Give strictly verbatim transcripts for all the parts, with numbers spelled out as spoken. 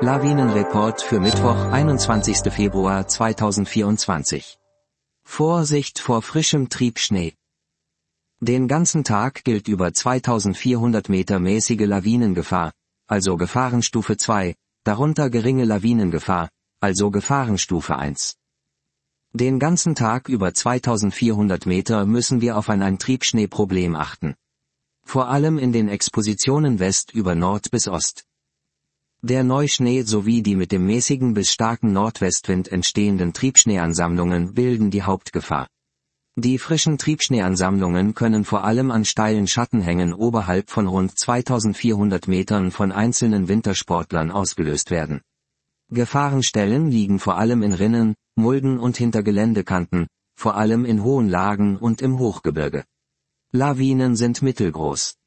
Lawinenreport für Mittwoch, einundzwanzigsten Februar zweitausendvierundzwanzig. Vorsicht vor frischem Triebschnee. Den ganzen Tag gilt über zweitausendvierhundert Meter mäßige Lawinengefahr, also Gefahrenstufe zwei, darunter geringe Lawinengefahr, also Gefahrenstufe eins. Den ganzen Tag über zweitausendvierhundert Meter müssen wir auf ein, ein Triebschneeproblem achten. Vor allem in den Expositionen West über Nord bis Ost. Der Neuschnee sowie die mit dem mäßigen bis starken Nordwestwind entstehenden Triebschneeansammlungen bilden die Hauptgefahr. Die frischen Triebschneeansammlungen können vor allem an steilen Schattenhängen oberhalb von rund zweitausendvierhundert Metern von einzelnen Wintersportlern ausgelöst werden. Gefahrenstellen liegen vor allem in Rinnen, Mulden und hinter Geländekanten, vor allem in hohen Lagen und im Hochgebirge. Lawinen sind mittelgroß.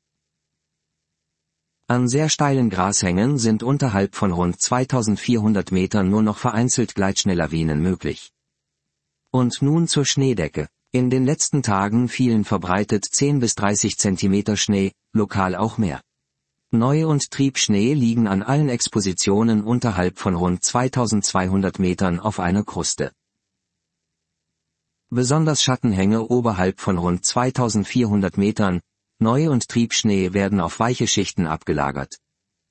An sehr steilen Grashängen sind unterhalb von rund zweitausendvierhundert Metern nur noch vereinzelt Gleitschneelawinen möglich. Und nun zur Schneedecke. In den letzten Tagen fielen verbreitet zehn bis dreißig Zentimeter Schnee, lokal auch mehr. Neu- und Triebschnee liegen an allen Expositionen unterhalb von rund zweitausendzweihundert Metern auf einer Kruste. Besonders Schattenhänge oberhalb von rund zweitausendvierhundert Metern, Neu- und Triebschnee werden auf weiche Schichten abgelagert.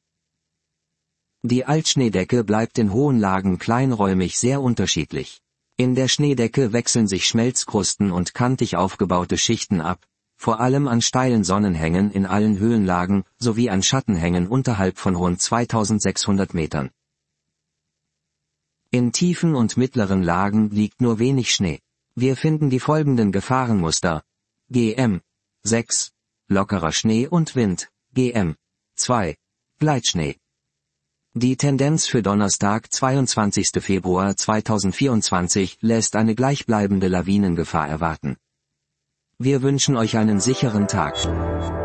Die Altschneedecke bleibt in hohen Lagen kleinräumig sehr unterschiedlich. In der Schneedecke wechseln sich Schmelzkrusten und kantig aufgebaute Schichten ab, vor allem an steilen Sonnenhängen in allen Höhenlagen sowie an Schattenhängen unterhalb von rund zweitausendsechshundert Metern. In tiefen und mittleren Lagen liegt nur wenig Schnee. Wir finden die folgenden Gefahrenmuster: G M sechs, lockerer Schnee und Wind, G M zwei, Gleitschnee. Die Tendenz für Donnerstag, zweiundzwanzigsten Februar zweitausendvierundzwanzig, lässt eine gleichbleibende Lawinengefahr erwarten. Wir wünschen euch einen sicheren Tag.